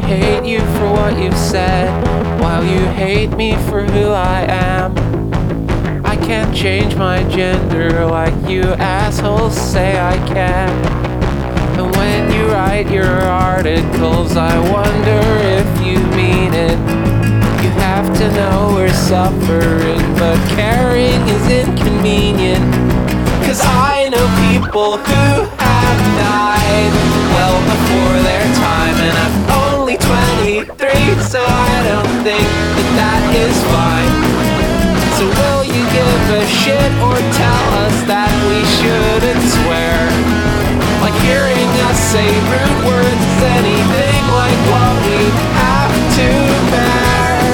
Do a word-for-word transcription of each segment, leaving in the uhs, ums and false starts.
hate you for what you've said, while you hate me for who I am. I can't change my gender like you assholes say I can. And when you write your articles, I wonder if you mean it. You have to know we're suffering, but caring is inconvenient. Cause I know people who have died well before their time, and I'm only twenty-three, so I don't think that that is fine. So will you give a shit or tell us that we shouldn't swear? Like hearing us say rude words is anything like what we have to bear.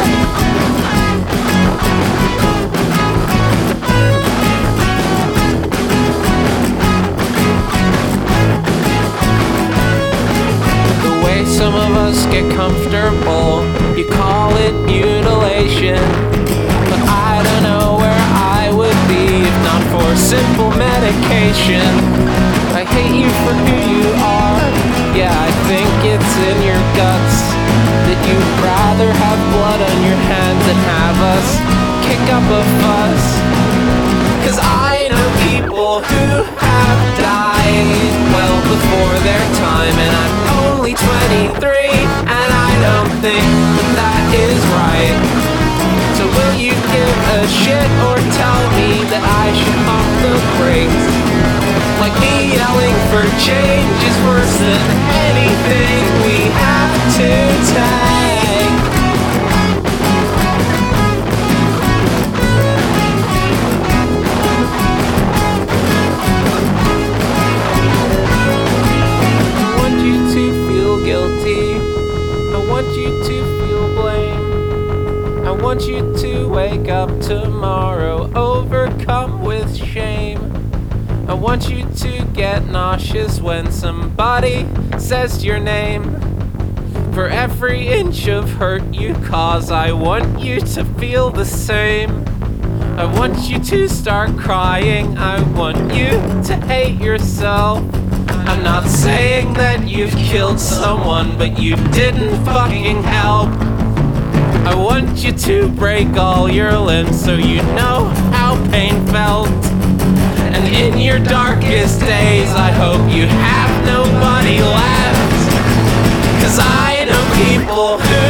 Some of us get comfortable, you call it mutilation. But I don't know where I would be if not for simple medication. I hate you for who you are, yeah, I think it's in your guts that you'd rather have blood on your hands than have us kick up a fuss. Cause I know people who have died well before their time, and I'm only twenty-three, and I don't think that that is right. So will you give a shit or tell me that I should pump the brakes? Like me yelling for change is worse than anything we have to take. I want you to feel blame. I want you to wake up tomorrow overcome with shame. I want you to get nauseous when somebody says your name. For every inch of hurt you cause, I want you to feel the same. I want you to start crying. I want you to hate yourself. I'm not saying that you've killed someone, but you didn't fucking help. I want you to break all your limbs so you know how pain felt. And in your darkest days, I hope you have nobody left. Cause I know people who